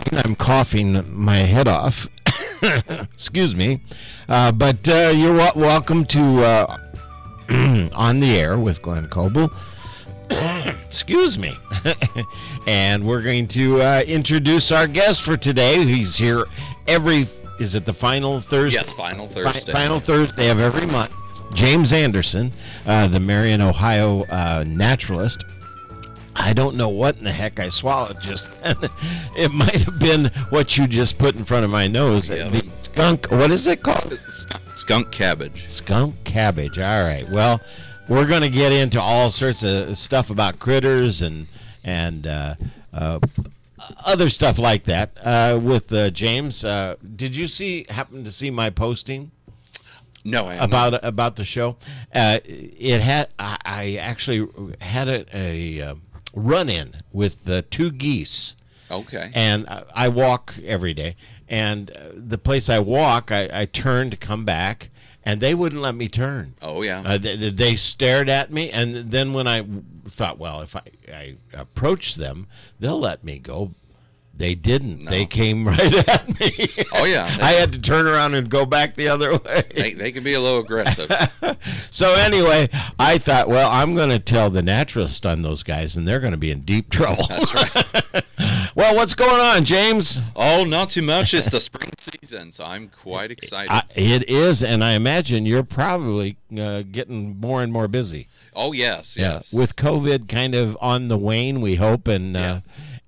I'm coughing my head off. Excuse me. But you're welcome to On the Air with Glenn Coble. Excuse me. And we're going to introduce our guest for today. He's here is it the final Thursday? Yes, final Thursday. Final Thursday of every month. James Anderson, the Marion, Ohio naturalist. I don't know what in the heck I swallowed just then. It might have been what you just put in front of my nose. Yeah. The skunk, what is it called? Skunk cabbage. Skunk cabbage. All right. Well, we're going to get into all sorts of stuff about critters and other stuff like that with James. Did you happen to see my posting? No, I haven't. About the show. I actually had a run-in with two geese. Okay. And I walk every day. And the place I walk, I turn to come back, and they wouldn't let me turn. Oh, yeah. They stared at me, and then when I thought, well, if I approach them, they'll let me go. They didn't. No. They came right at me. Oh, yeah. I had to turn around and go back the other way. They can be a little aggressive. So anyway, I thought, well, I'm going to tell the naturalist on those guys, and they're going to be in deep trouble. That's right. Well, what's going on, James? Oh, not too much. It's the spring season, so I'm quite excited. It is, and I imagine you're probably getting more and more busy. Oh, yes. With COVID kind of on the wane, we hope, and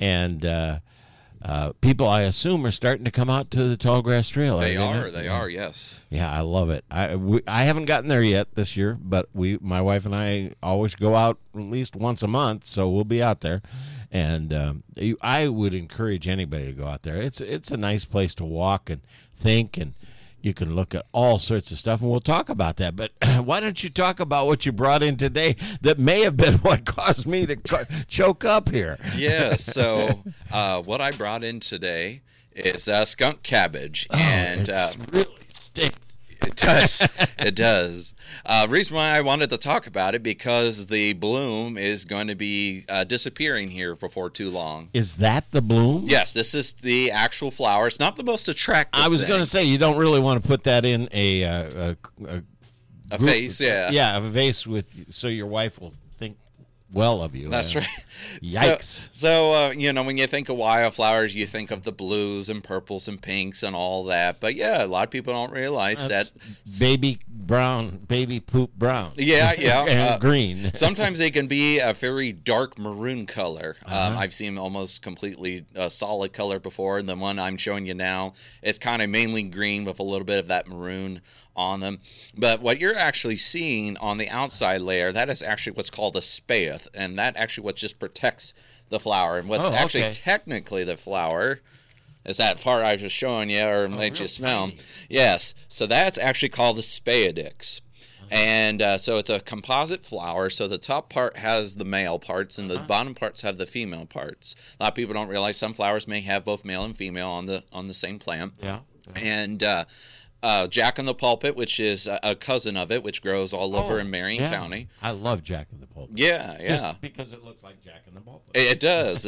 people, I assume, are starting to come out to the Tallgrass Trail. They are, yes. Yeah, I love it. I haven't gotten there yet this year, but my wife and I always go out at least once a month, so we'll be out there. And I would encourage anybody to go out there. It's a nice place to walk and think, and you can look at all sorts of stuff, and we'll talk about that. But why don't you talk about what you brought in today that may have been what caused me to choke up here? Yeah, so what I brought in today is skunk cabbage. And it really stinks. It does. It does. Reason why I wanted to talk about it, because the bloom is going to be disappearing here before too long. Is that the bloom? Yes, this is the actual flower. It's not the most attractive I was going to say, you don't really want to put that in a vase, yeah. Yeah, a vase so your wife will think well of you. That's right. Yikes. So when you think of wildflowers, you think of the blues and purples and pinks and all that. But yeah, a lot of people don't realize that baby poop brown. Yeah. And green. Sometimes they can be a very dark maroon color. I've seen almost completely solid color before, and the one I'm showing you now, it's kind of mainly green with a little bit of that maroon on them. But what you're actually seeing on the outside layer, that is actually what's called a spathe, and that actually what just protects the flower. And what's actually technically the flower is that part I was just showing you, or made you smell. Tiny. Yes, so that's actually called the spadix. And so it's a composite flower, so the top part has the male parts and the bottom parts have the female parts. A lot of people don't realize some flowers may have both male and female on the same plant. Yeah. And Jack in the Pulpit, which is a cousin of it, which grows all over in Marion County. I love Jack in the Pulpit. Yeah. Just because it looks like Jack in the Pulpit. It does.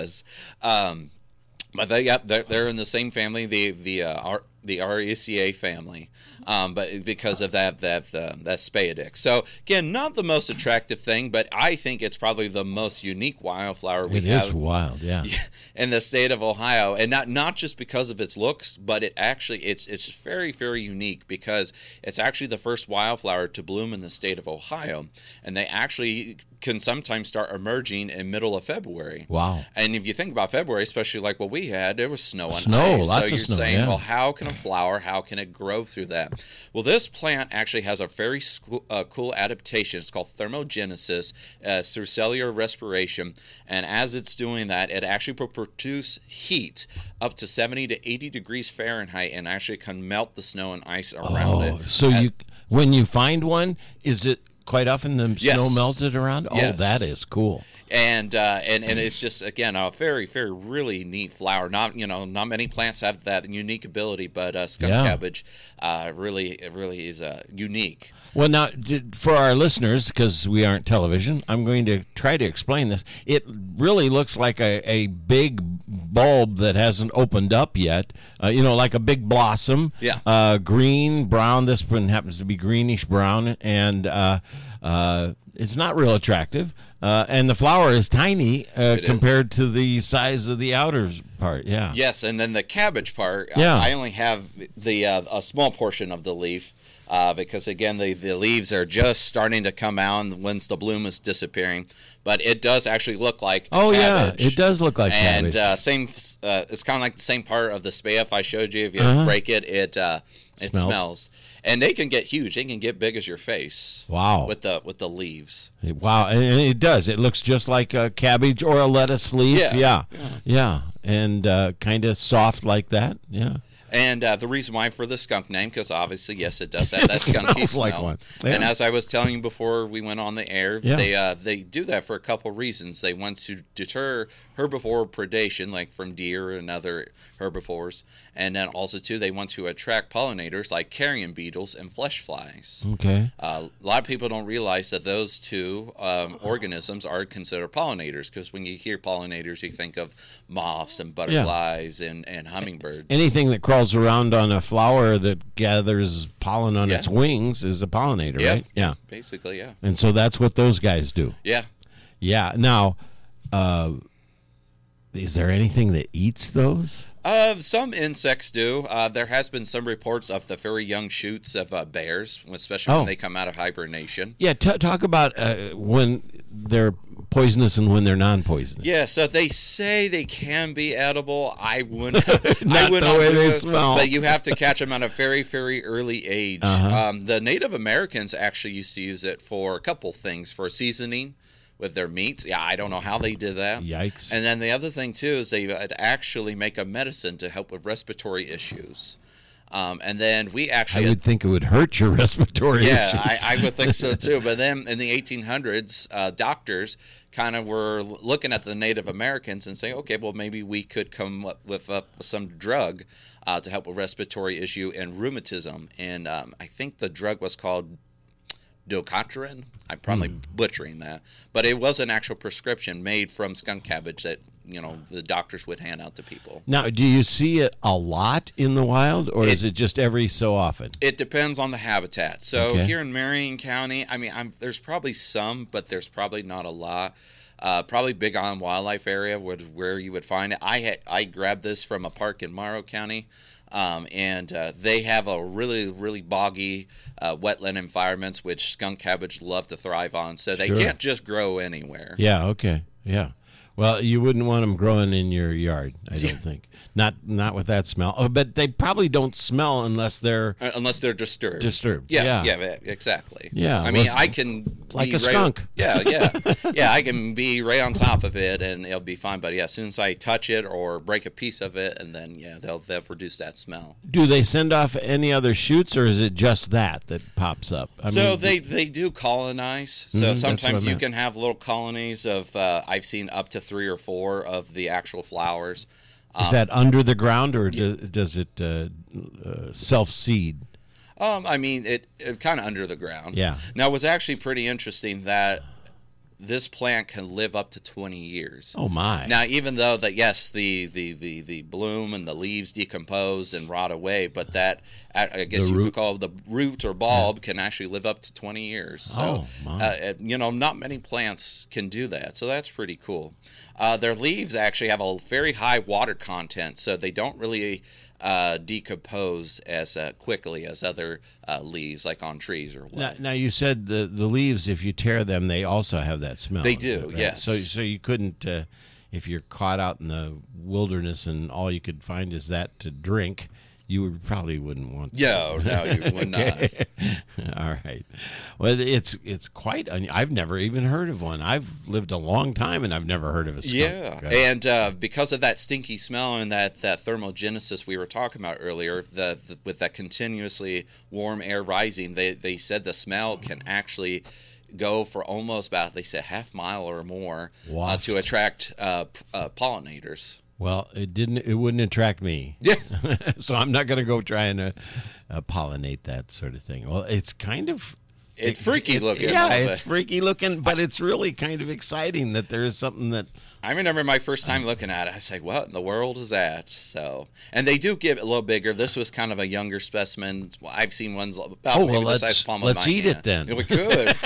But they're in the same family, the Araceae family, but because of that spadix. So again, not the most attractive thing, but I think it's probably the most unique wildflower we have. It is wild, yeah. In the state of Ohio, and not just because of its looks, but it's very, very unique because it's actually the first wildflower to bloom in the state of Ohio, and they actually can sometimes start emerging in middle of February. Wow. And if you think about February, especially like what we had, there was snow and Lots ice. So of you're snow, saying, yeah. well, how can a flower, how can it grow through that? Well, this plant actually has a very cool adaptation. It's called thermogenesis through cellular respiration. And as it's doing that, it actually will produce heat up to 70 to 80 degrees Fahrenheit and actually can melt the snow and ice around it. So when you find one, is it quite often the snow melted around? Oh, yes. That is cool. And it's just, again, a very, very really neat flower. Not many plants have that unique ability, but skunk cabbage really is unique. Well, now, for our listeners, because we aren't television, I'm going to try to explain this. It really looks like a big bulb that hasn't opened up yet. Like a big blossom. Yeah. Green, brown. This one happens to be greenish brown, and it's not real attractive. And the flower is tiny compared to the size of the outer part. Yeah. Yes, and then the cabbage part. Yeah. I only have the a small portion of the leaf. Because again, the leaves are just starting to come out once the bloom is disappearing. But it does actually look like cabbage. It does look like and cabbage. It's kind of like the same part of the spearmint I showed you. If you break it, it smells. And they can get huge. They can get big as your face. Wow. With the leaves. Wow, and it does. It looks just like a cabbage or a lettuce leaf. Yeah. And kind of soft like that. Yeah. And the reason why for the skunk name, because obviously, yes, it does have that skunky smell. Like one. Yeah. And as I was telling you before we went on the air, they do that for a couple reasons. They want to deter herbivore predation, like from deer and other herbivores. And then also, too, they want to attract pollinators like carrion beetles and flesh flies. Okay. A lot of people don't realize that those two organisms are considered pollinators, because when you hear pollinators, you think of moths and butterflies and hummingbirds. Anything that crawls around on a flower that gathers pollen on its wings is a pollinator, right? Yeah. Basically, yeah. And so that's what those guys do. Yeah. Yeah. Now, is there anything that eats those? Some insects do. There has been some reports of the very young shoots of bears, especially when they come out of hibernation. Yeah, talk about when they're poisonous and when they're non-poisonous. Yeah, so they say they can be edible. I wouldn't. Not the way they smell. But you have to catch them at a very, very early age. The Native Americans actually used to use it for a couple things, for seasoning with their meats. Yeah, I don't know how they did that. Yikes. And then the other thing, too, is they would actually make a medicine to help with respiratory issues. And then we actually... I would think it would hurt your respiratory issues. Yeah, I would think so, too. But then in the 1800s, doctors kind of were looking at the Native Americans and saying, okay, well, maybe we could come up with some drug to help with respiratory issue and rheumatism. And I think the drug was called Docotrin. I'm probably butchering that, but it was an actual prescription made from skunk cabbage that the doctors would hand out to people. Now, do you see it a lot in the wild, or is it just every so often? It depends on the habitat. So here in Marion County, I mean, there's probably some, but there's probably not a lot. Probably Big Island Wildlife Area where you would find it. I grabbed this from a park in Morrow County. And they have a really, really boggy wetland environments, which skunk cabbage love to thrive on. So they can't just grow anywhere. Yeah, okay, yeah. Well, you wouldn't want them growing in your yard, I don't think. Not with that smell. Oh, but they probably don't smell unless they're disturbed. Disturbed. Yeah, exactly. Yeah. I mean, I can like a skunk. Yeah. I can be right on top of it and it'll be fine. But yeah, as soon as I touch it or break a piece of it, and then they'll produce that smell. Do they send off any other shoots, or is it just that pops up? They do colonize. So sometimes you can have little colonies of I've seen up to 3 or 4 of the actual flowers. Is that under the ground, or does it self-seed? I mean, it kind of under the ground. Yeah. Now, it was actually pretty interesting that this plant can live up to 20 years. Oh, my. Now, even though that, yes, the bloom and the leaves decompose and rot away, but that, I guess you could call it the root or bulb, can actually live up to 20 years. So, not many plants can do that. So that's pretty cool. Their leaves actually have a very high water content, so they don't really decompose as quickly as other leaves, like on trees or what. Now you said the leaves, if you tear them, they also have that smell. They do, right? yes. So you couldn't, if you're caught out in the wilderness and all you could find is that to drink, you probably wouldn't want to. No, you would not. All right. Well, it's quite. I've never even heard of one. I've lived a long time and I've never heard of a skunk. Yeah, and because of that stinky smell and that thermogenesis we were talking about earlier, with that continuously warm air rising, they said the smell can actually go for almost about, they said, half mile or more to attract pollinators. Well, it wouldn't attract me. Yeah. So I'm not going to go trying to pollinate that sort of thing. Well, it's kind of... It's freaky looking. Yeah, it's freaky looking, but it's really kind of exciting that there is something that I remember my first time looking at it. I was like, "What in the world is that?" So, and they do get a little bigger. This was kind of a younger specimen. I've seen ones about maybe the size palm of my hand. Let's eat it then. We could.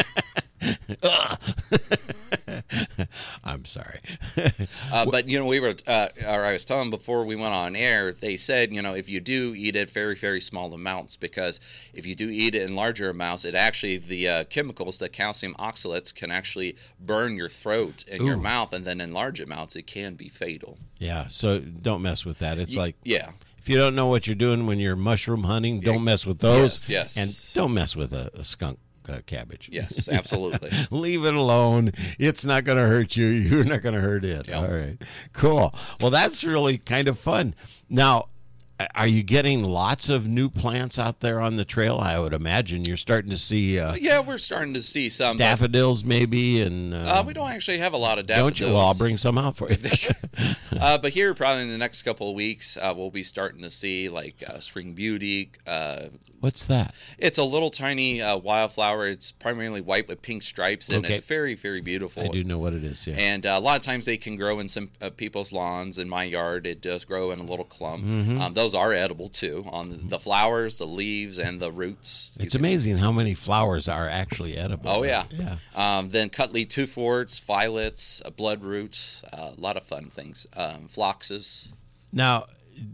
I'm sorry. But we were, or I was telling before we went on air, they said, if you do eat it, very, very small amounts, because if you do eat it in larger amounts, it actually, the chemicals, the calcium oxalates, can actually burn your throat and your mouth, and then in large amounts, it can be fatal. Yeah, so don't mess with that. It's like, yeah. If you don't know what you're doing when you're mushroom hunting, don't mess with those. Yes. And don't mess with a skunk. Cabbage. Yes, absolutely. Leave it alone. It's not going to hurt you. You're not going to hurt it. Yep. All right. Cool. Well, that's really kind of fun. Now, are you getting lots of new plants out there on the trail? I would imagine you're starting to see. Yeah, we're starting to see some daffodils, maybe, and we don't actually have a lot of daffodils. Don't you? Well, I'll bring some out for you. But here, probably in the next couple of weeks, we'll be starting to see like spring beauty. What's that? It's a little tiny wildflower. It's primarily white with pink stripes, and it's very, very beautiful. I do know what it is, yeah. And a lot of times they can grow in some people's lawns. In my yard, it does grow in a little clump. Mm-hmm. Those are edible, too, on the flowers, the leaves, and the roots. It's amazing how many flowers are actually edible. Oh, yeah. Yeah. Then Cutley twoforts, violets, bloodroot, a lot of fun things. Phloxes. Now,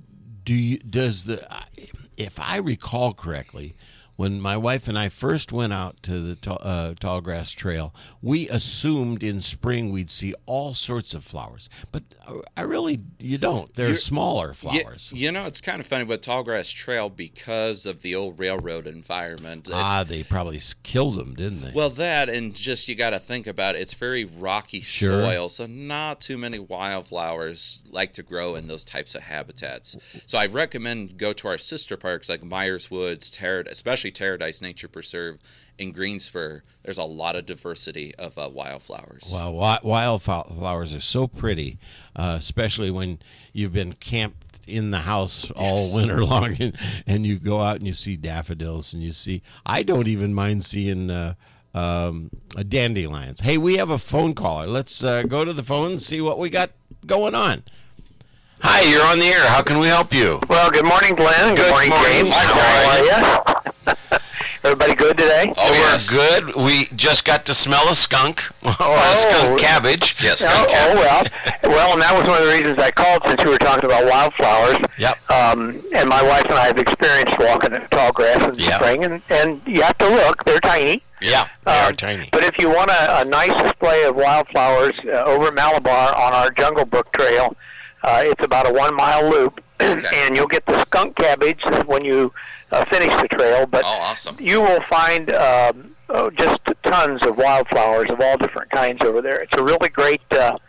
if I recall correctly, when my wife and I first went out to the Tallgrass Trail, we assumed in spring we'd see all sorts of flowers. But you don't. They're smaller flowers. It's kind of funny with Tallgrass Trail because of the old railroad environment. They probably killed them, didn't they? Well, that and just you got to think about it. It's very rocky soil, so not too many wildflowers like to grow in those types of habitats. So I recommend go to our sister parks like Myers Woods, especially Paradise Nature Preserve in Greenspur. There's a lot of diversity of wildflowers. Well, wildflowers are so pretty, especially when you've been camped in the house all winter long, and you go out and you see daffodils, and I don't even mind seeing dandelions. Hey, we have a phone caller. Let's go to the phone and see what we got going on. Hi, you're on the air. How can we help you? Well, good morning, Glenn. Good morning, James. How are you? Everybody good today? Oh, we're good. We just got to smell a skunk or a skunk cabbage. Yes, skunk cabbage. Well, and that was one of the reasons I called, since you were talking about wildflowers. Yep. And my wife and I have experienced walking in tall grass in the spring, and you have to look. They're tiny. Yeah, they are tiny. But if you want a nice display of wildflowers over Malabar on our Jungle Brook Trail, it's about a 1 mile loop, and you'll get the skunk cabbage when you finish the trail. But awesome. You will find just tons of wildflowers of all different kinds over there. It's a really great, let's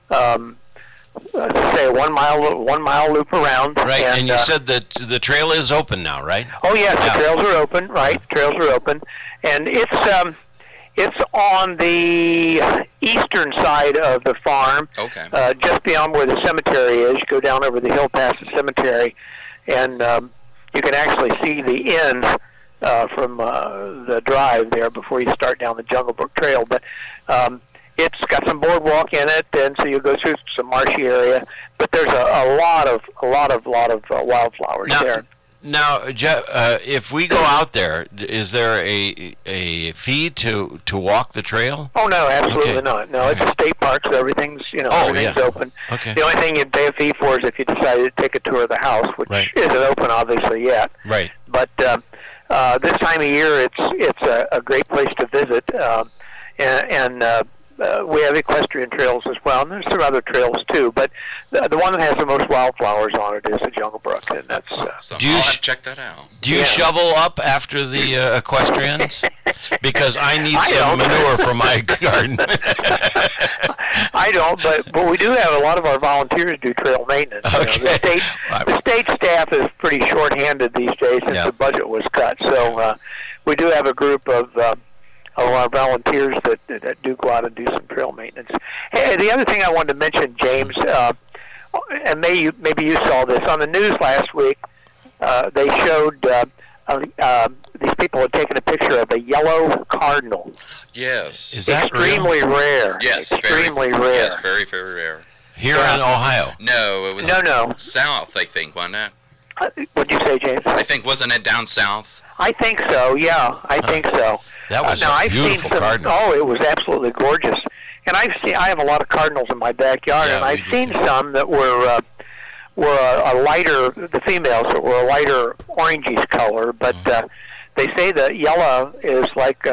say, a 1 mile loop around. Right, and you said that the trail is open now, right? Oh yes, the trails are open. Right, trails are open, and it's on the eastern side of the farm, just beyond where the cemetery is. You go down over the hill past the cemetery, and you can actually see the end from the drive there before you start down the Jungle Brook Trail. But it's got some boardwalk in it, and so you go through some marshy area. But there's a lot of wildflowers there. Now, if we go out there, is there a fee to walk the trail? Oh no, absolutely not. No, it's a state park, so everything's open. Okay. The only thing you'd pay a fee for is if you decided to take a tour of the house, which isn't open obviously yet. Right. But this time of year, it's a great place to visit, and we have equestrian trails as well, and there's some other trails too. But the one that has the most wildflowers on it is the Jungle Brook, and that's. I'll have to check that out. Do you shovel up after the equestrians? Because I need some manure for my garden. I don't, but we do have a lot of our volunteers do trail maintenance. Okay. The state staff is pretty short-handed these days since the budget was cut. So we do have a group of our volunteers that do go out and do some trail maintenance. Hey, the other thing I wanted to mention, James, and maybe you saw this on the news last week. They showed these people had taken a picture of a yellow cardinal. Yes. Is that extremely rare? Yes. Extremely rare. Yes, very, very rare. Here in Ohio? No, it was no. south, I think, wasn't it? What'd you say, James? I think, wasn't it down south? I think so, yeah. I think so. That was now, a I've beautiful seen cardinal. Oh, it was absolutely gorgeous. And I have a lot of cardinals in my backyard, and I've seen some that were a lighter, the females that were a lighter orangish color, but they say the yellow is like,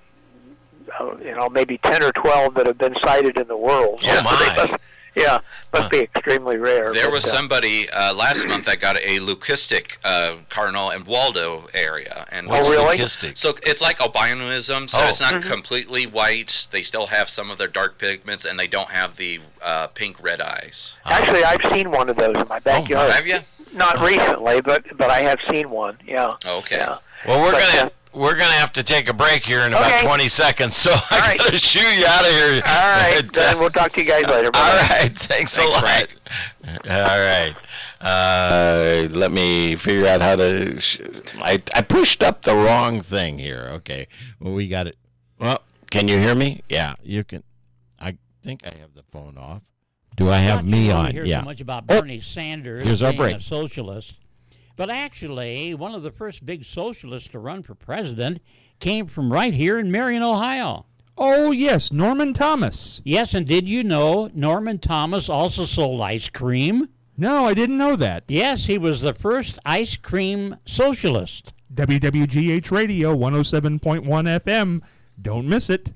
maybe 10 or 12 that have been sighted in the world. Oh, my. Must be extremely rare. There was somebody last month that got a leucistic cardinal in Waldo area. And oh, really? Leucistic? So it's like albinism, so it's not completely white. They still have some of their dark pigments, and they don't have the pink red eyes. Actually, I've seen one of those in my backyard. Oh, have you? Not recently, but I have seen one, yeah. Okay. Yeah. Well, we're gonna have to take a break here in about 20 seconds, so I gotta shoot you out of here. All right, then we'll talk to you guys later. Bye. All right, thanks a lot. Frank. All right, let me figure out how to. I pushed up the wrong thing here. Okay, well we got it. Well, can you hear me? Yeah, you can. I think I have the phone off. Do I have me on? Hear Yeah. so much about Bernie Sanders Here's our being break. a socialist. But actually, one of the first big socialists to run for president came from right here in Marion, Ohio. Oh, yes, Norman Thomas. Yes, and did you know Norman Thomas also sold ice cream? No, I didn't know that. Yes, he was the first ice cream socialist. WWGH Radio 107.1 FM. Don't miss it.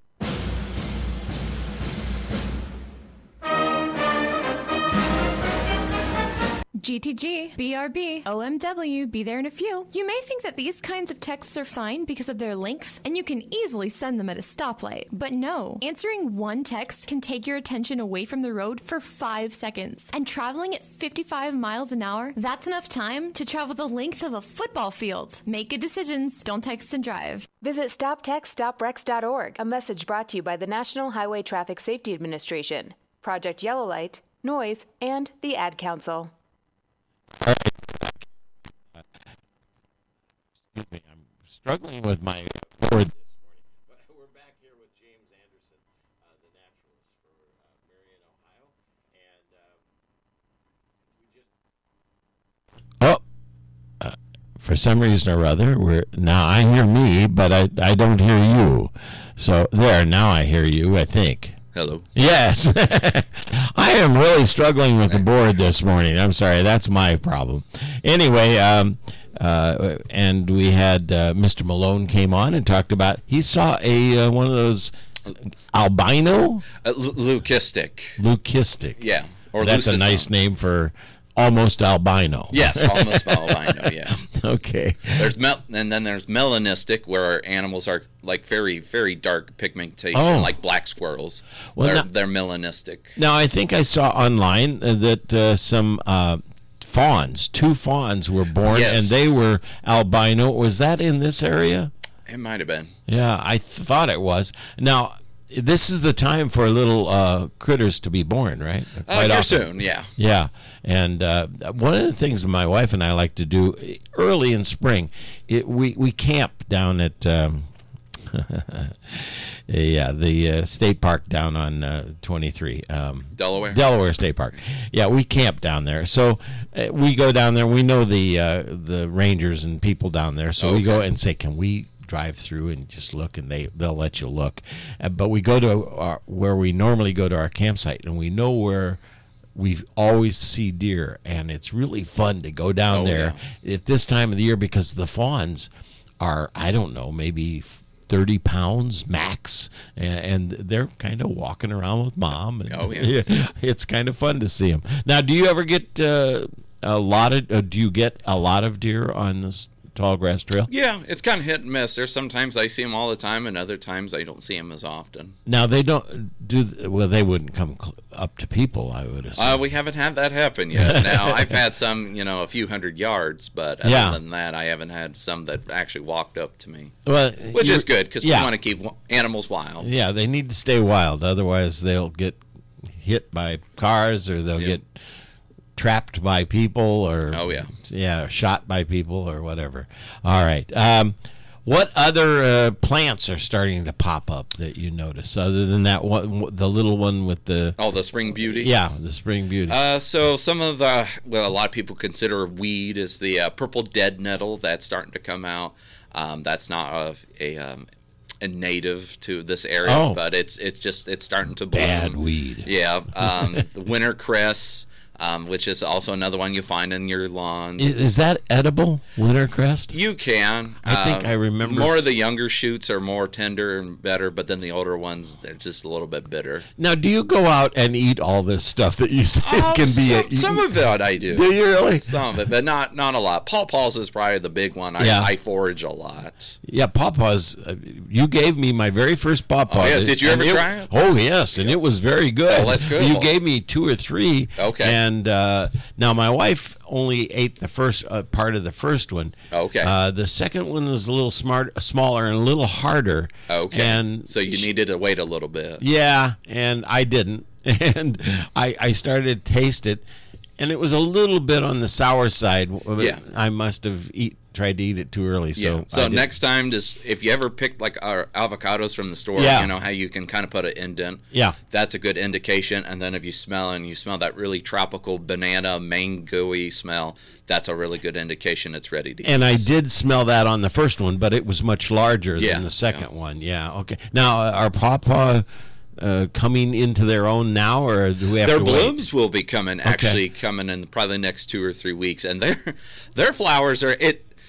GTG, BRB, OMW, be there in a few. You may think that these kinds of texts are fine because of their length, and you can easily send them at a stoplight. But no, answering one text can take your attention away from the road for 5 seconds. And traveling at 55 miles an hour, that's enough time to travel the length of a football field. Make good decisions, don't text and drive. Visit StopTextStopWrecks.org, a message brought to you by the National Highway Traffic Safety Administration, Project Yellow Light, Noise, and the Ad Council. All right. Excuse me, I'm struggling with my board this morning. But we're back here with James Anderson, the naturalist for Marion, Ohio, and we just. For some reason or other, now I hear me, but I don't hear you. So there, now I hear you. I think. Hello. Yes. I am really struggling with the board this morning. I'm sorry. That's my problem. Anyway, and we had Mr. Malone came on and talked about, he saw one of those albino? Leucistic. Yeah. Or that's a nice name for almost albino. Yes, almost albino, yeah. Okay. And then there's melanistic, where our animals are like very, very dark pigmentation, like black squirrels. Well, they're melanistic. Now, I think I saw online that some two fawns were born, and they were albino. Was that in this area? It might have been. Yeah, I thought it was. Now, this is the time for little critters to be born, right? Here soon, yeah. Yeah, and one of the things that my wife and I like to do early in spring, we camp down at the state park down on 23. Delaware State Park. Yeah, we camp down there. So we go down there. We know the rangers and people down there. So we go and say, can we drive through and just look, and they'll let you look. But we go to where we normally go to our campsite, and we know where we always see deer, and it's really fun to go down there at this time of the year because the fawns are, I don't know, maybe 30 pounds max, and they're kind of walking around with mom. And, it's kind of fun to see them. Now, do you ever get do you get a lot of deer on this tall grass trail? Yeah, it's kind of hit and miss. There's sometimes I see them all the time, and other times I don't see them as often. Now, they don't they wouldn't come up to people, I would assume. We haven't had that happen yet. Now, I've had some, a few hundred yards, but other than that, I haven't had some that actually walked up to me. Well, which is good, because we want to keep animals wild. Yeah, they need to stay wild. Otherwise, they'll get hit by cars, or they'll get trapped by people or shot by people or whatever. All right. What other plants are starting to pop up that you notice other than that one, the little one with the the spring beauty? Yeah, the spring beauty. So some of a lot of people consider weed is the purple dead nettle that's starting to come out. That's not a native to this area, but it's starting to bloom. Bad weed. Yeah, the winter cress. Which is also another one you find in your lawns. Is that edible, wintercress? You can. I think I remember. More of the younger shoots are more tender and better, but then the older ones, they're just a little bit bitter. Now, do you go out and eat all this stuff that you say can be eaten? Some of it I do. Do you really? Some of it, but not a lot. Pawpaws is probably the big one. I forage a lot. Yeah, pawpaws. You gave me my very first pawpaw. Oh, yes. Did you ever try it? Oh, yes, and it was very good. Oh, that's good. You gave me 2 or 3. Okay. And now my wife only ate the first part of the first one. Okay. The second one was a little smaller and a little harder. Okay. And so you needed to wait a little bit. Yeah, and I didn't. And I started to taste it, and it was a little bit on the sour side. Yeah. I must have tried to eat it too early. So next time, just if you ever pick like our avocados from the store, you know how you can kind of put an indent. Yeah, that's a good indication. And then if you smell that really tropical banana mango-y smell, that's a really good indication it's ready to eat. And I did smell that on the first one, but it was much larger than the second one. Yeah. Okay. Now our pawpaw coming into their own now, or do we have to wait? Their blooms will be coming coming in probably the next 2 or 3 weeks, and their flowers are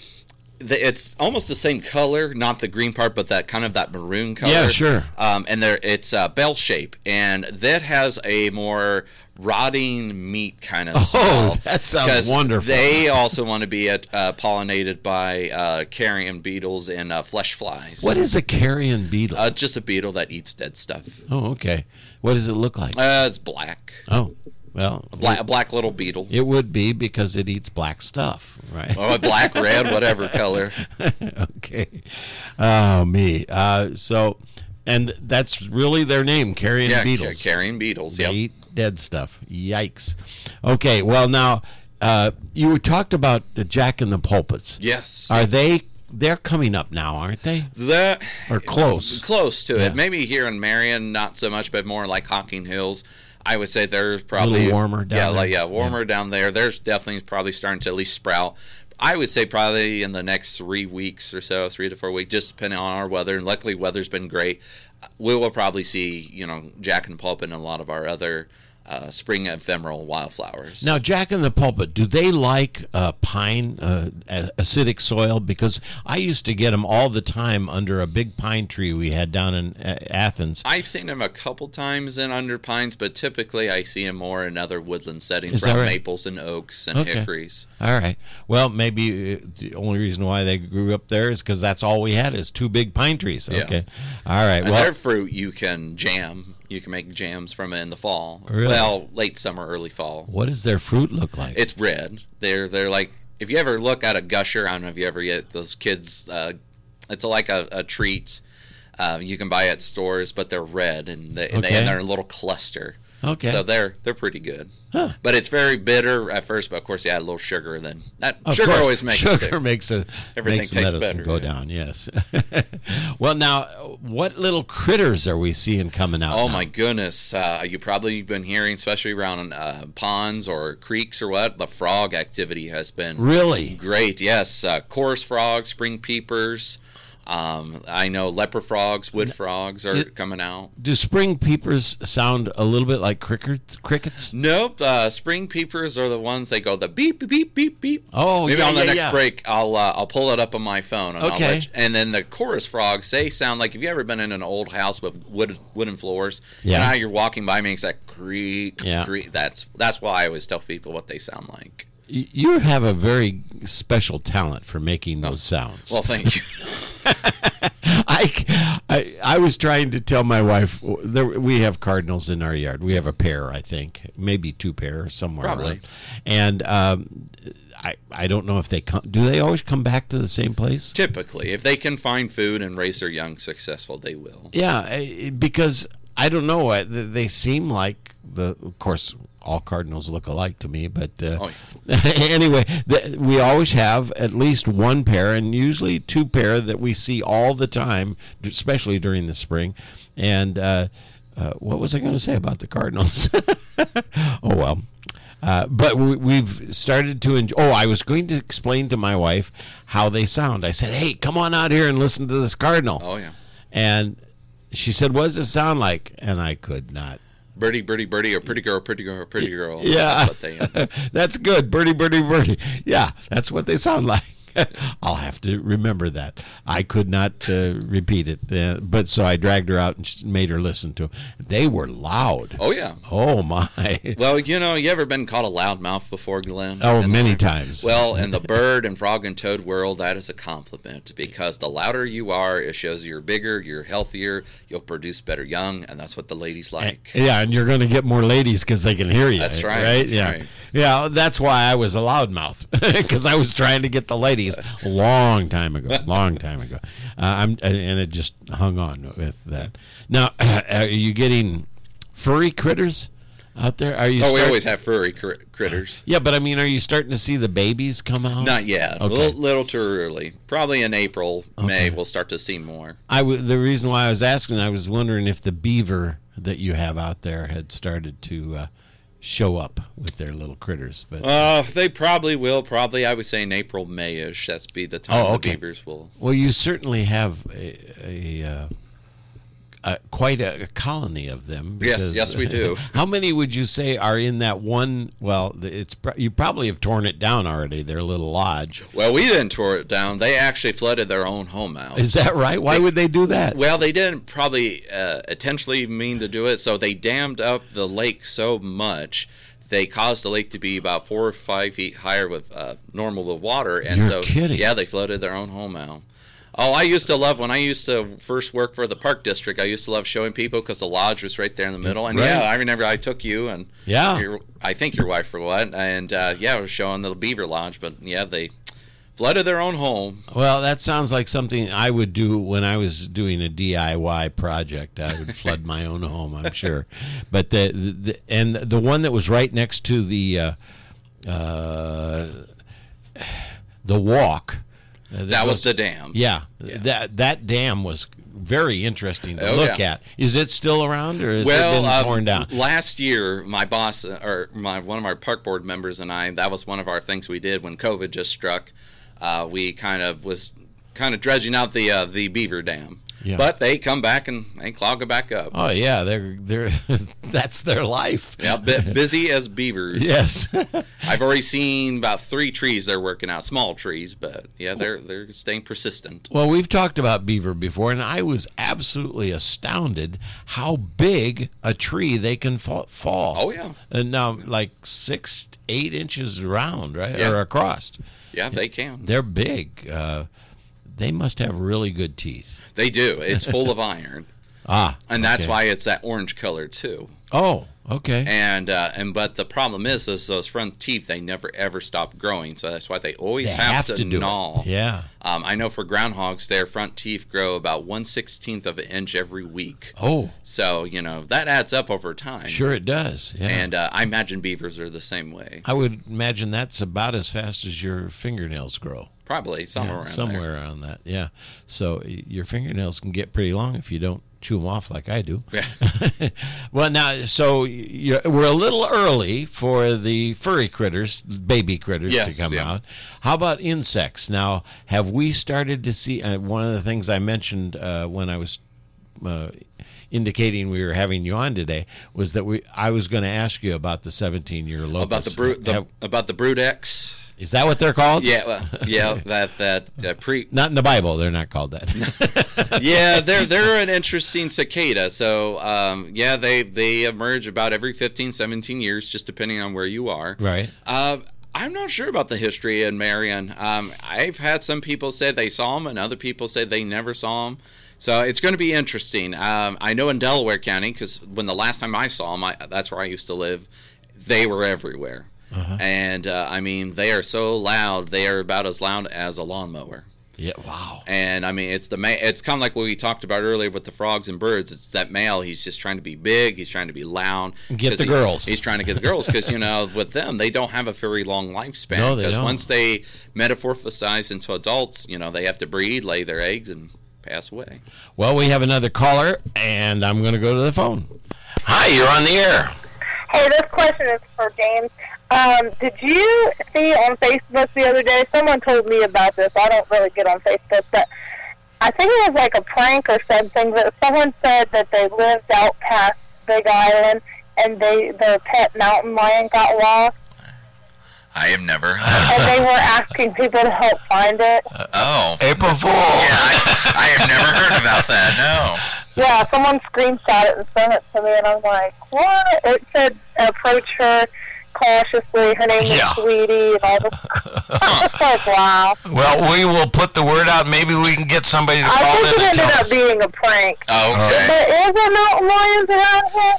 it's almost the same color, not the green part, but that kind of that maroon color. Yeah, sure. And it's bell shape, and that has a more rotting meat kind of smell. Oh, that sounds wonderful. They also want to be pollinated by carrion beetles and flesh flies. What is a carrion beetle? Just a beetle that eats dead stuff. Oh, okay. What does it look like? It's black. Oh. Well, a black little beetle. It would be because it eats black stuff, right? Oh, black, red, whatever color. Okay. Oh, me. And that's really their name, carrion beetles. Carrion beetles. They eat dead stuff. Yikes. Okay. Well, now you talked about the Jack in the Pulpits. Yes. Are they? They're coming up now, aren't they? Or close. Close to it. Maybe here in Marion, not so much, but more like Hocking Hills. I would say there's probably a little warmer down there. Warmer down there. There's definitely probably starting to at least sprout. I would say probably in the next 3 weeks or so, 3 to 4 weeks, just depending on our weather. And luckily, weather's been great. We will probably see, Jack in the Pulpit and a lot of our other spring ephemeral wildflowers. Now, Jack in the Pulpit, do they like pine, acidic soil? Because I used to get them all the time under a big pine tree we had down in Athens. I've seen them a couple times in under pines, but typically I see them more in other woodland settings, right? Maples and oaks and hickories. All right. Well, maybe the only reason why they grew up there is because that's all we had is 2 big pine trees. Okay. Yeah. All right. And their fruit you can jam. You can make jams from it in the fall. Really? Well, late summer, early fall. What does their fruit look like? It's red. They're like, if you ever look at a gusher, I don't know if you ever get those kids, it's like a treat. You can buy at stores, but they're red, and they're in a little cluster. Okay. So they're pretty good. Huh. But it's very bitter at first, but of course you add a little sugar, and then sugar always makes everything tastes better. Go down, yes. Well, now, what little critters are we seeing coming out? Oh now? My goodness! You've probably been hearing, especially around ponds or creeks or what, the frog activity has been really great. Yes, chorus frogs, spring peepers. I know leopard frogs, wood frogs are coming out. Do spring peepers sound a little bit like crickets? Nope. Spring peepers are the ones they go the beep beep beep beep beep. Oh, maybe on the next break I'll pull it up on my phone. And and then the chorus frogs, they sound like, have you ever been in an old house with wooden floors? Yeah. And now you're walking by me, it's like creak, yeah. creak. That's why I always tell people what they sound like. You have a very special talent for making those sounds. Well, thank you. I was trying to tell my wife, we have cardinals in our yard. We have a pair, I think, maybe 2 pairs somewhere. Probably. Around. And I don't know if they come. Do they always come back to the same place? Typically, if they can find food and raise their young successful, they will. Yeah, because I don't know. They seem like of course, all cardinals look alike to me, but anyway, we always have at least one pair, and usually two pair that we see all the time, especially during the spring. And what was I going to say about the cardinals? Oh, well. But we've started to enjoy. Oh, I was going to explain to my wife how they sound. I said, hey, come on out here and listen to this cardinal. Oh, yeah. And she said, what does it sound like? And I could not. Birdie, birdie, birdie, or pretty girl, pretty girl, pretty girl. Yeah. That's what they That's good. Birdie, birdie, birdie. Yeah, that's what they sound like. I'll have to remember that. I could not repeat it, but so I dragged her out and made her listen to them. They were loud. Oh, yeah. Oh, my. Well, you ever been called a loudmouth before, Glenn? Oh, many times. Well, in the bird and frog and toad world, that is a compliment, because the louder you are, it shows you're bigger, you're healthier, you'll produce better young, and that's what the ladies like. Yeah, and you're going to get more ladies because they can hear you. That's right. That's yeah. Right. Yeah, that's why I was a loudmouth, because I was trying to get the ladies a long time ago. And it just hung on with that. Now, are you getting furry critters out there? We always have furry critters. Yeah, but I mean, are you starting to see the babies come out? Not yet. Okay. A little too early. Probably in April, May, we'll start to see more. The reason why I was asking, I was wondering if the beaver that you have out there had started to show up with their little critters. But they probably will. Probably, I would say in April, May-ish. That's be the time the beavers will. Well, you certainly have quite a colony of them. Because, yes, we do. How many would you say are in that one? Well, you probably have torn it down already. Their little lodge. Well, we didn't tear it down. They actually flooded their own home out. Is that right? Why would they do that? Well, they didn't probably intentionally mean to do it. So they dammed up the lake so much. They caused the lake to be about 4 or 5 feet higher with normal water, and You're kidding. Yeah, they flooded their own home out. Oh, I used to love, when I used to first work for the park district, I used to love showing people because the lodge was right there in the middle. And right. yeah, I remember I took you and I think your wife for what, and I was showing the beaver lodge, but yeah, they flooded their own home. Well, that sounds like something I would do when I was doing a DIY project. I would flood my own home, I'm sure. But the one that was right next to the walk. That was the dam. Yeah. That dam was very interesting to look at. Is it still around, or has it been torn down? Last year, my boss, one of our park board members and I, that was one of our things we did when COVID just struck. We kind of dredging out the beaver dam. Yeah. But they come back and they clog it back up. Oh yeah, they're that's their life. Yeah, busy as beavers. Yes. I've already seen about 3 trees they're working out, small trees, but yeah, they're staying persistent. Well, we've talked about beaver before, and I was absolutely astounded how big a tree they can fall. Oh yeah. And now like 6 to 8 inches around, right? Yeah. Or across. Yeah, they can. They're big. They must have really good teeth. They do. It's full of iron. And that's why it's that orange color too. Oh, okay. But the problem is those front teeth, they never ever stop growing, so that's why they always have to gnaw. Yeah. I know for groundhogs, their front teeth grow about 1/16 of an inch every week. Oh. So that adds up over time. Sure, it does. Yeah. And I imagine beavers are the same way. I would imagine that's about as fast as your fingernails grow. Probably somewhere around that. Yeah. So your fingernails can get pretty long if you don't chew them off like I do. Yeah. Well, now, so we're a little early for the furry critters, baby critters, to come out. How about insects? Now, have we started to see? One of the things I mentioned when I was indicating we were having you on today was that I was going to ask you about the 17-year locust. About the Brood-X. Is that what they're called? Yeah, that Not in the Bible. They're not called that. Yeah, they're an interesting cicada. So they emerge about every 15, 17 years, just depending on where you are. Right. I'm not sure about the history in Marion. I've had some people say they saw them, and other people say they never saw them. So it's going to be interesting. I know in Delaware County, because when the last time I saw them, that's where I used to live, they were everywhere. Uh-huh. And, they are so loud, they are about as loud as a lawnmower. Yeah, wow. And I mean, it's it's kind of like what we talked about earlier with the frogs and birds. It's that male. He's just trying to be big. He's trying to be loud. Get the girls. He's trying to get the girls because with them, they don't have a very long lifespan. No, they don't. Because once they metamorphosize into adults, they have to breed, lay their eggs, and pass away. Well, we have another caller, and I'm going to go to the phone. Hi, you're on the air. Hey, this question is for James. Did you see on Facebook the other day, someone told me about this, I don't really get on Facebook, but I think it was like a prank or something, that someone said that they lived out past Big Island and their pet mountain lion got lost. I have never. And they were asking people to help find it. April Fool. Yeah, I have never heard about that, no. Yeah, someone screenshot it and sent it to me, and I'm like, what? It said, approach her cautiously. Her name is Sweetie, and all this. I was like, wow. Well, we will put the word out. Maybe we can get somebody to call in. I think it ended up being a prank. Oh, okay. But is there mountain lions around here?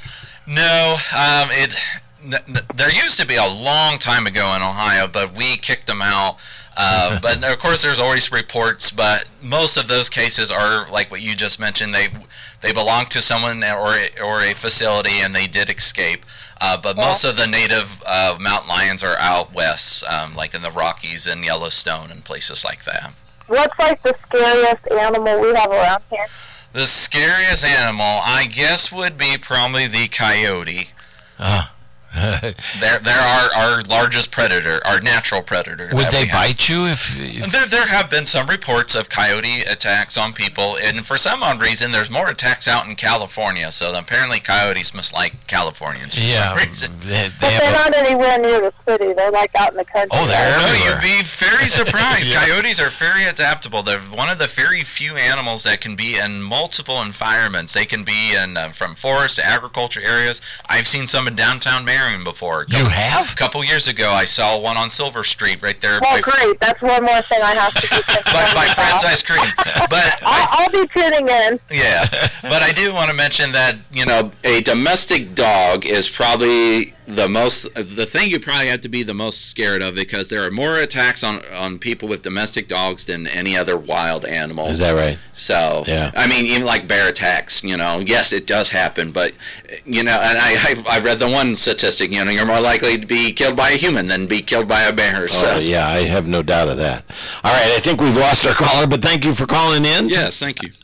No, there used to be a long time ago in Ohio, but we kicked them out. But of course, there's always reports. But most of those cases are like what you just mentioned. They belong to someone or a facility, and they did escape. But most of the native mountain lions are out west, like in the Rockies and Yellowstone and places like that. What's like the scariest animal we have around here? The scariest animal, I guess, would be probably the coyote. They're our largest predator, our natural predator. Would they bite you if There have been some reports of coyote attacks on people, and for some odd reason, there's more attacks out in California. So apparently, coyotes must like Californians for some reason. But they're not anywhere near the city. They're like out in the country. Oh, they're everywhere. You'd be very surprised. Coyotes are very adaptable. They're one of the very few animals that can be in multiple environments. They can be in from forest to agriculture areas. I've seen some in downtown Marion before. You have? A couple years ago, I saw one on Silver Street right there. Well, great. That's one more thing I have to do. by Fred's Ice Cream. But I'll be tuning in. Yeah, but I do want to mention that, a domestic dog is probably the thing you probably have to be the most scared of, because there are more attacks on people with domestic dogs than any other wild animal. Is that right? So, yeah. I mean, even like bear attacks, yes, it does happen, but, and I read the one statistic, you're more likely to be killed by a human than be killed by a bear. So. Oh, yeah, I have no doubt of that. All right, I think we've lost our caller, but thank you for calling in. Yes, thank you.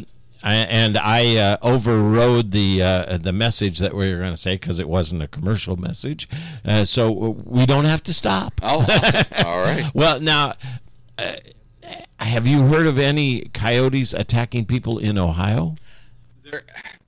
I overrode the message that we were going to say because it wasn't a commercial message, so we don't have to stop. Oh, awesome. All right. Well, now, have you heard of any coyotes attacking people in Ohio? They're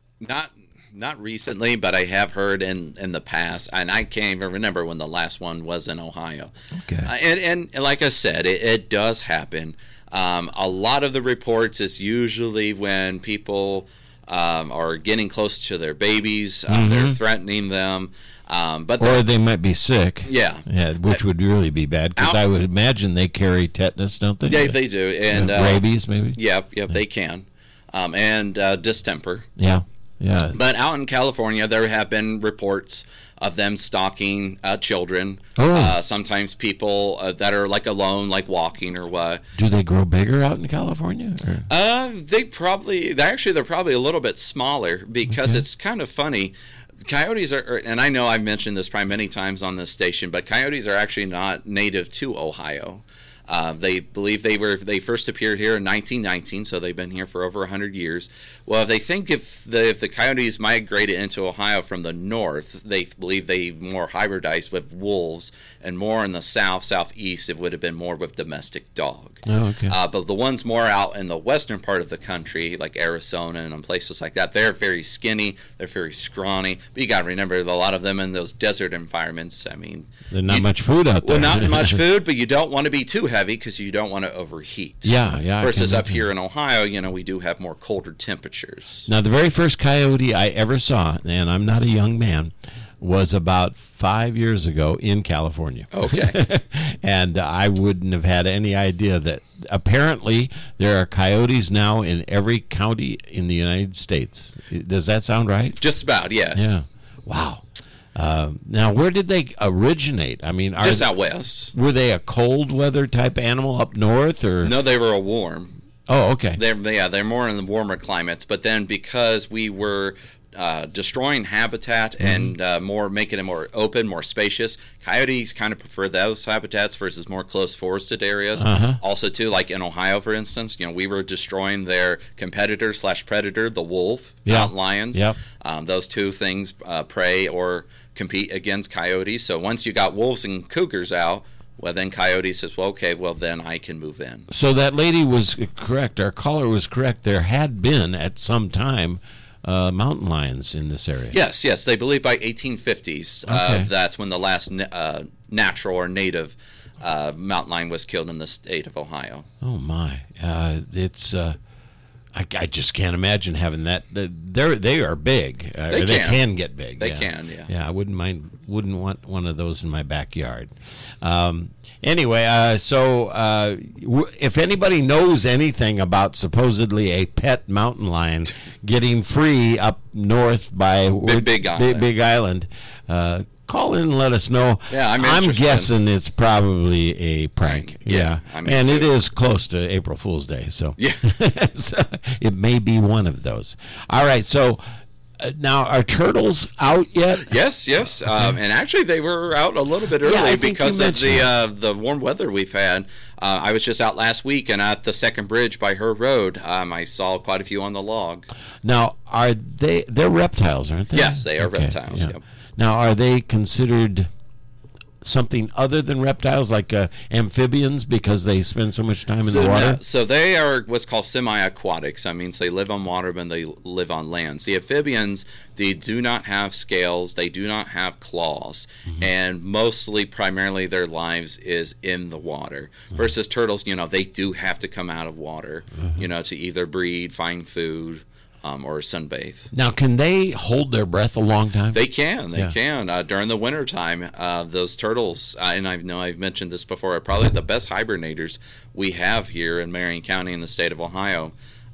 not recently, but I have heard in the past, and I can't even remember when the last one was in Ohio. Okay. And like I said, it does happen. A lot of the reports is usually when people are getting close to their babies, they're threatening them. Or they might be sick. Yeah, which would really be bad, because I would imagine they carry tetanus, don't they? Yeah, they do. And rabies, maybe? Yep, they can. And distemper. Yeah. Yeah. But out in California, there have been reports of them stalking children. Oh. Sometimes people that are like alone, like walking or what. Do they grow bigger out in California? They're probably a little bit smaller, because it's kind of funny. Coyotes are, and I know I've mentioned this probably many times on this station, but coyotes are actually not native to Ohio. They believe they first appeared here in 1919, so they've been here for over 100 years. Well, they think if the coyotes migrated into Ohio from the north, they believe they more hybridized with wolves, and more in the southeast, it would have been more with domestic dog. Oh, okay. But the ones more out in the western part of the country, like Arizona and places like that, they're very skinny, they're very scrawny. But you got to remember, a lot of them in those desert environments, I mean, there's not much food out there. Well, not much food, but you don't want to be too heavy because you don't want to overheat. Yeah. Versus up here in Ohio, we do have more colder temperatures. Now, the very first coyote I ever saw, and I'm not a young man, was about 5 years ago in California. Okay. And I wouldn't have had any idea that apparently there are coyotes now in every county in the United States. Does that sound right? Just about, yeah. Yeah. Wow. Now, where did they originate? I mean, just out west. Were they a cold weather type animal up north, or no? They were a warm. Oh, okay. They're more in the warmer climates. But then because we were destroying habitat and making it more open, more spacious, coyotes kind of prefer those habitats versus more close forested areas. Also, too, like in Ohio, for instance, we were destroying their competitor/predator, the wolf, mountain lions. Yep. Those two things prey or compete against coyotes. So once you got wolves and cougars out, well, then coyote says, well, okay, well, then I can move in. So that lady was correct. Our caller was correct. There had been, at some time, mountain lions in this area. Yes. They believe by 1850s. That's when the last natural or native mountain lion was killed in the state of Ohio. Oh, my. It's... I just can't imagine having that. They are big. They can get big. They can, yeah. Yeah, I wouldn't want one of those in my backyard. Anyway, so if anybody knows anything about supposedly a pet mountain lion getting free up north by Big Island, Big Island, call in and let us know. Yeah, I'm guessing it's probably a prank. Yeah, and it is close to April Fool's Day, so yeah, so it may be one of those. All right, so now are turtles out yet? Yes, and actually they were out a little bit early because of the warm weather we've had. I was just out last week, and at the second bridge by her road, I saw quite a few on the log. Now, they're reptiles, aren't they? Yes, they are reptiles. Yeah. Yep. Now, are they considered something other than reptiles, like amphibians, because they spend so much time in the water? So they are what's called semi-aquatics. That means they live on water, but they live on land. The amphibians, they do not have scales. They do not have claws. And primarily, their lives is in the water. Versus turtles, they do have to come out of water, to either breed, find food, or sunbathe. Now, can they hold their breath a long time? They can. They can. During the wintertime, those turtles, and I know I've mentioned this before, are probably the best hibernators we have here in Marion County in the state of Ohio.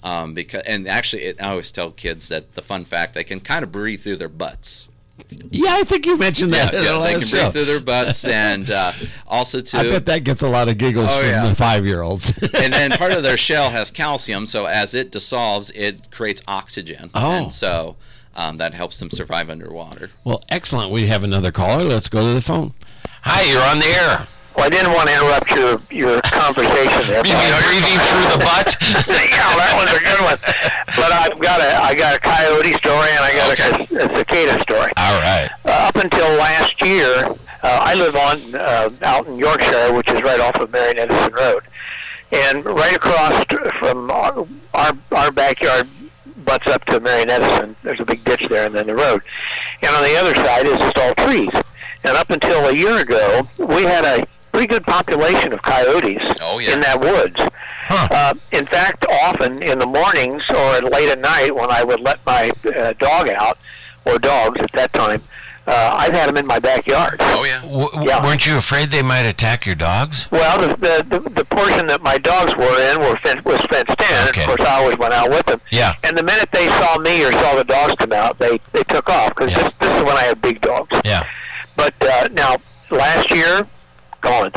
I always tell kids that the fun fact, they can kind of breathe through their butts. Yeah, I think you mentioned that. Yeah, they can breathe through their butts, and also too. I bet that gets a lot of giggles from the 5-year-olds. And then part of their shell has calcium, so as it dissolves, it creates oxygen, and so that helps them survive underwater. Well, excellent. We have another caller. Let's go to the phone. Hi, you're on the air. Well, I didn't want to interrupt your conversation there. You mean breathing through the butt? Yeah, that was a good one. But I got a coyote story and I got a cicada story. All right. Up until last year, I live out in Yorkshire, which is right off of Marion Edison Road, and right across from our backyard butts up to Marion Edison. There's a big ditch there, and then the road, and on the other side is just all trees. And up until a year ago, we had a pretty good population of coyotes in that woods. In fact, often in the mornings or late at night when I would let my dog out, or dogs at that time, I've had them in my backyard. Oh, yeah. Weren't you afraid they might attack your dogs? Well, the portion that my dogs were in was fenced in. Okay. Of course, I always went out with them. Yeah. And the minute they saw me or saw the dogs come out, they took off, because this is when I had big dogs. Yeah. But now, last year, gone.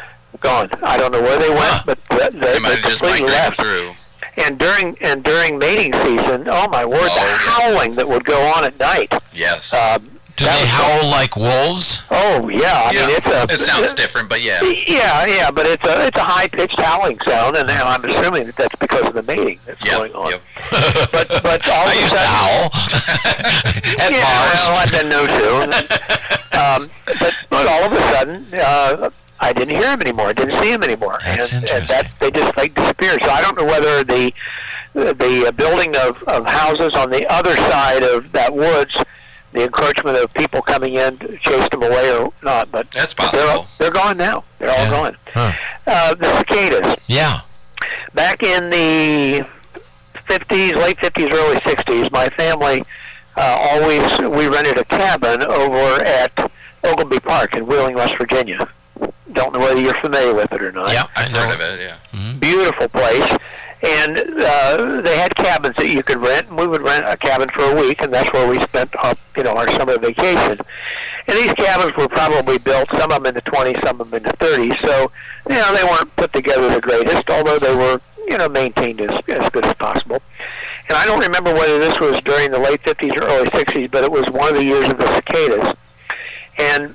I don't know where they went, but they might have just migrated through. And during mating season, oh my word, the howling that would go on at night. Yes. Do they howl like wolves? Oh yeah, I mean it sounds different, but yeah. Yeah, but it's a high pitched howling sound, and I'm assuming that's because of the mating that's going on. Yep. But all I used to howl at bars. Well, I've been known to. But all of a sudden, I didn't hear him anymore. I didn't see him anymore. That's interesting. And they just disappeared. So I don't know whether the building of houses on the other side of that woods, the encroachment of people coming in, chased them away or not. But that's possible. They're gone now. They're all gone. Huh. The cicadas. Yeah. Back in the 50s, late 50s, early 60s, my family we rented a cabin over at Oglebay Park in Wheeling, West Virginia. Don't know whether you're familiar with it or not. Yeah, I've heard of it, yeah. Beautiful place. And they had cabins that you could rent, and we would rent a cabin for a week, and that's where we spent our summer vacation. And these cabins were probably built, some of them in the 20s, some of them in the 30s, so they weren't put together the greatest, although they were maintained as good as possible. And I don't remember whether this was during the late 50s or early 60s, but it was one of the years of the cicadas. And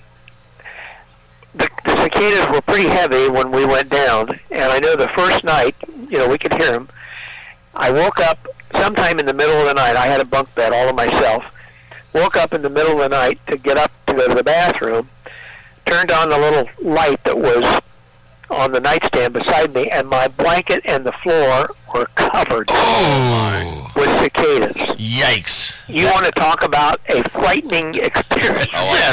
the cicadas were pretty heavy when we went down, and I know the first night, we could hear them. I woke up sometime in the middle of the night. I had a bunk bed all to myself. Woke up in the middle of the night to get up to go to the bathroom, turned on the little light that was on the nightstand beside me, and my blanket and the floor were covered with cicadas. Yikes. You want to talk about a frightening experience.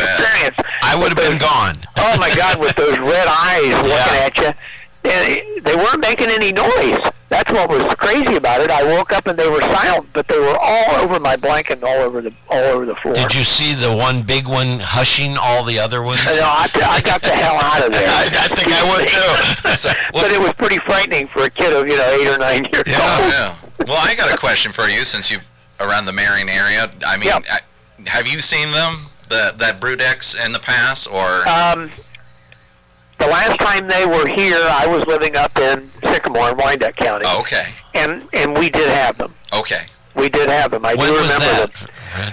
I would have been gone. Oh, my God, with those red eyes looking at you. And they weren't making any noise. That's what was crazy about it. I woke up and they were silent, but they were all over my blanket and all over the floor. Did you see the one big one hushing all the other ones? No, I got the hell out of there. I think I would too. But it was pretty frightening for a kid of 8 or 9 years old. Yeah. Well, I got a question for you since you're around the Marion area. I mean, have you seen them, that Brood-X in the past, or? The last time they were here, I was living up in Sycamore in Wyandotte County. Oh, okay. And we did have them. Okay. We did have them. I do remember them.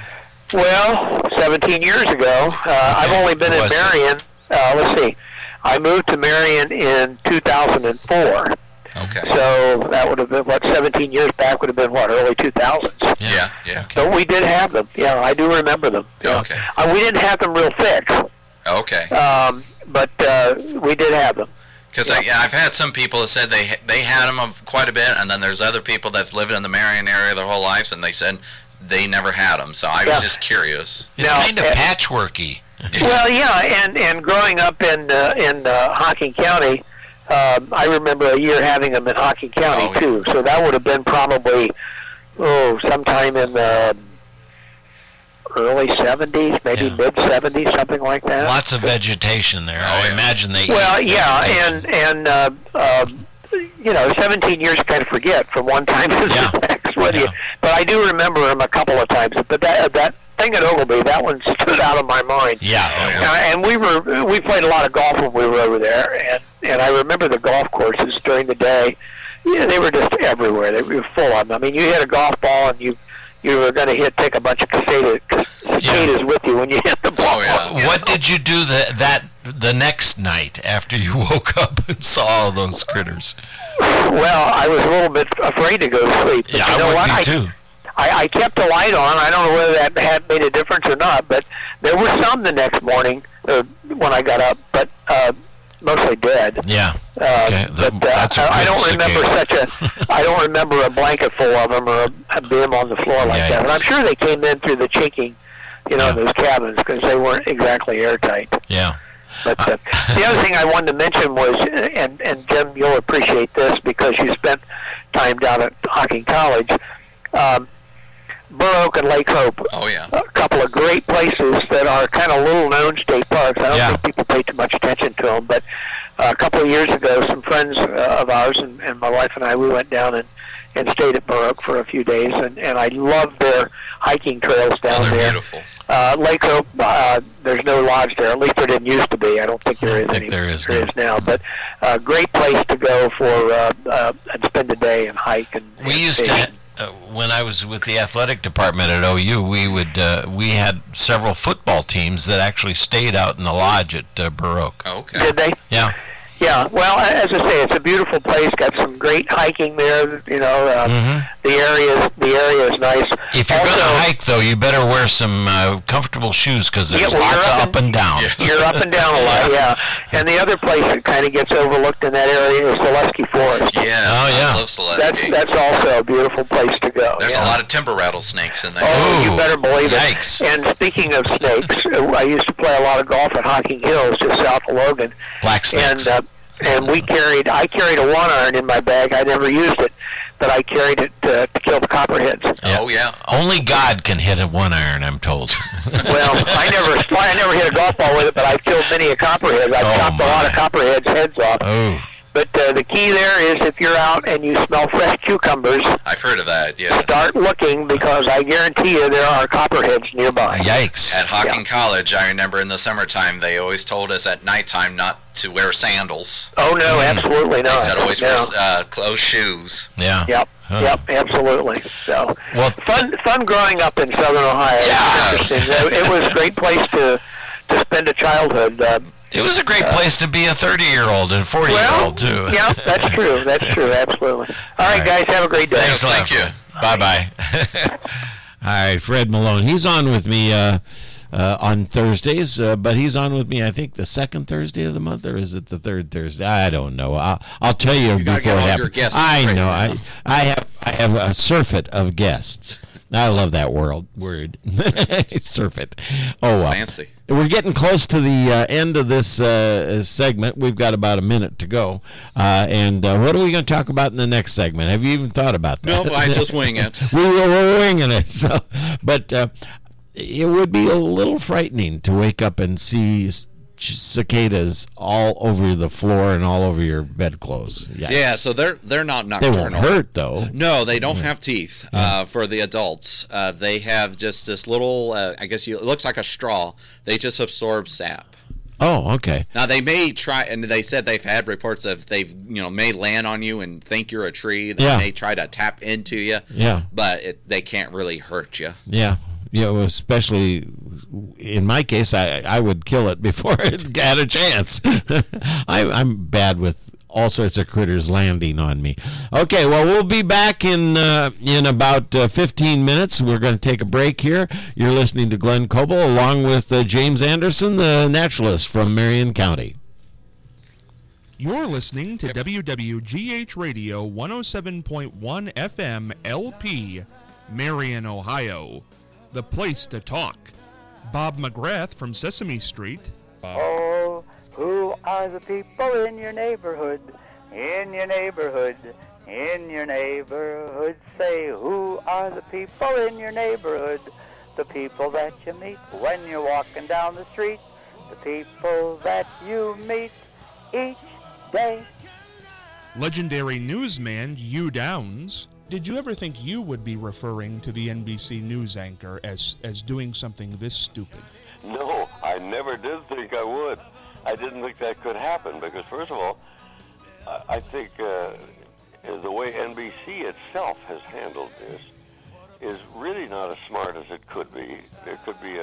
Well, 17 years ago. I've only been in Marion. Let's see. I moved to Marion in 2004. Okay. So that would have been, 17 years back would have been, early 2000s. Yeah. Okay. So we did have them. Yeah, I do remember them. Okay. We didn't have them real thick. Okay. But we did have them. Because I've had some people that said they had them quite a bit, and then there's other people that's lived in the Marion area their whole lives, and they said they never had them. So I was just curious. It's kind of patchworky. Well, yeah, and growing up in Hocking County, I remember a year having them in Hocking County too. So that would have been probably sometime in the early 70s, maybe mid 70s, something like that. Lots of vegetation there. I imagine they. Well, and 17 years you kind of forget from one time to the next. But I do remember them a couple of times. But that thing at Oglebay, that one stood out of my mind. Yeah. And we played a lot of golf when we were over there, and I remember the golf courses during the day. They were just everywhere. They were full of them. I mean, you hit a golf ball and you were going to take a bunch of cicadas with you when you hit the ball. What did you do the next night after you woke up and saw all those critters? Well, I was a little bit afraid to go to sleep. Yeah, I would be too. I kept the light on. I don't know whether that had made a difference or not, but there were some the next morning when I got up, but mostly dead. Yeah. But I don't remember I don't remember a blanket full of them or them on the floor like that. And I'm sure they came in through the chinking, those cabins, because they weren't exactly airtight. Yeah. But the other thing I wanted to mention was, and Jim, you'll appreciate this because you spent time down at Hocking College, Burr Oak and Lake Hope. A couple of great places that are kind of little-known state parks. I don't think people pay too much attention to them, but a couple of years ago, some friends of ours and my wife and I, we went down and stayed at Burr Oak for a few days, and I loved their hiking trails down there. Beautiful. Lake Hope, there's no lodge there. At least there didn't used to be. I don't think there is any. There is now. But a great place to go for and spend a day and hike. We used to. When I was with the athletic department at OU, we had several football teams that actually stayed out in the lodge at Burr Oak. Okay. Did they? Yeah. Yeah, well, as I say, it's a beautiful place. Got some great hiking there. The area is nice. If you're going to hike, though, you better wear some comfortable shoes because there's lots of up and down. Yes. You're up and down a lot, yeah. And the other place that kind of gets overlooked in that area is Zaleski Forest. Yes, I love Zaleski. That's also a beautiful place to go. There's a lot of timber rattlesnakes in there. Oh, you better believe it. Yikes. And speaking of snakes, I used to play a lot of golf at Hocking Hills, just south of Logan. Black snakes. And I carried a 1-iron in my bag. I never used it, but I carried it to kill the copperheads. Yeah. Oh yeah. Only God can hit a 1-iron, I'm told. Well, I never hit a golf ball with it, but I've killed many a copperhead. I've chopped a lot of copperheads' heads off. Oh. But the key there is if you're out and you smell fresh cucumbers, I've heard of that, yeah. Start looking, because I guarantee you there are copperheads nearby. Yikes. At Hocking College, I remember in the summertime, they always told us at nighttime not to wear sandals. Oh, no, absolutely not. They said always wear closed shoes. Yeah. Yep. Huh. Yep, absolutely. So, well, fun growing up in Southern Ohio. Yes. It was a great place to spend a childhood. It was a great place to be a 30-year-old and 40-year-old, too. Yeah, that's true. That's true, absolutely. All right, guys, have a great day. Thanks, Thank you. Bye-bye. All right, Fred Malone. He's on with me on Thursdays, but he's on with me, I think, the second Thursday of the month, or is it the third Thursday? I don't know. I'll tell you before it happens. I know. I have a surfeit of guests. I love that word. Surfeit. Oh, wow. Fancy. We're getting close to the end of this segment. We've got about a minute to go. And what are we going to talk about in the next segment? Have you even thought about that? No, I just wing it. We're winging it. So, but it would be a little frightening to wake up and see cicadas all over the floor and all over your bedclothes. Yikes. Yeah, so they're not nocturnal. They won't hurt, though. No, they don't have teeth for the adults. They have just this little, it looks like a straw. They just absorb sap. Oh, okay. Now, they may try, and they said they've had reports of may land on you and think you're a tree. They may try to tap into you. Yeah. But they can't really hurt you. Yeah. Especially in my case, I would kill it before it had a chance. I'm bad with all sorts of critters landing on me. Okay, well, we'll be back in about 15 minutes. We're going to take a break here. You're listening to Glenn Coble along with James Anderson, the naturalist from Marion County. You're listening to WWGH Radio 107.1 FM LP, Marion, Ohio. The place to talk. Bob McGrath from Sesame Street. Oh, who are the people in your neighborhood? In your neighborhood, in your neighborhood. Say, who are the people in your neighborhood? The people that you meet when you're walking down the street. The people that you meet each day. Legendary newsman Hugh Downs. Did you ever think you would be referring to the NBC News anchor as doing something this stupid? No, I never did think I would. I didn't think that could happen because, first of all, I think the way NBC itself has handled this is really not as smart as it could be. There could be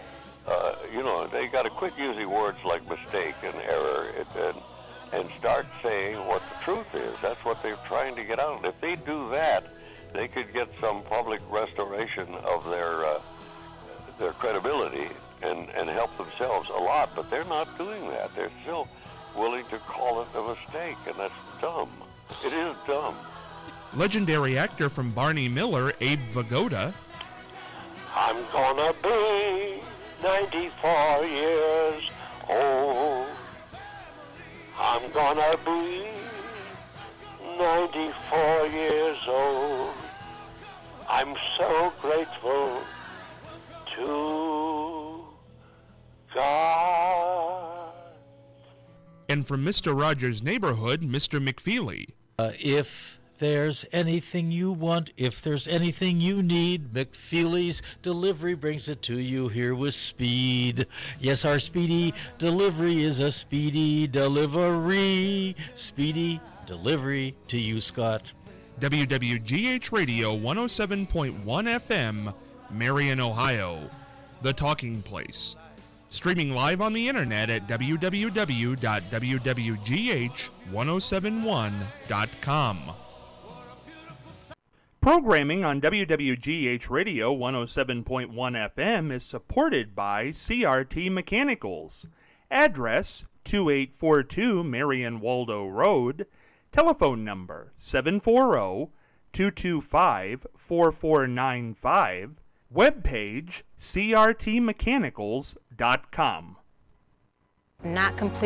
they got to quit using words like mistake and error and start saying what the truth is. That's what they're trying to get out. If they do that, they could get some public restoration of their credibility and help themselves a lot. But they're not doing that. They're still willing to call it a mistake, and that's dumb. It is dumb. Legendary actor from Barney Miller, Abe Vigoda. I'm gonna be 94 years old. I'm gonna be 94 years old. I'm so grateful to God. And from Mr. Rogers' Neighborhood, Mr. McFeely. If there's anything you want, if there's anything you need, McFeely's Delivery brings it to you here with speed. Yes, our speedy delivery is a speedy delivery. Speedy delivery to you, Scott. WWGH Radio 107.1 FM, Marion, Ohio. The Talking Place. Streaming live on the internet at www.wwgh1071.com. Programming on WWGH Radio 107.1 FM is supported by CRT Mechanicals. Address 2842 Marion Waldo Road. Telephone number 740-225-4495. Webpage crtmechanicals.com. Not complete.